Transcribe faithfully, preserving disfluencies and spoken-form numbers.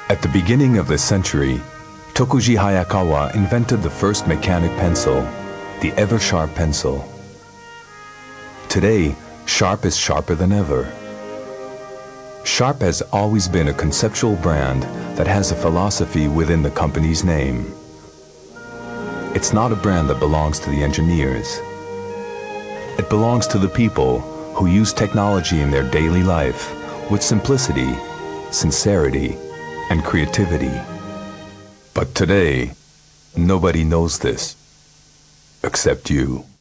At the beginning of the century, Tokuji Hayakawa invented the first mechanic pencil, the Ever-Sharp pencil. Today, Sharp is sharper than ever. Sharp has always been a conceptual brand that has a philosophy within the company's name. It's not a brand that belongs to the engineers. It belongs to the people who use technology in their daily life with simplicity, sincerity, and creativity. But today, nobody knows this, except you.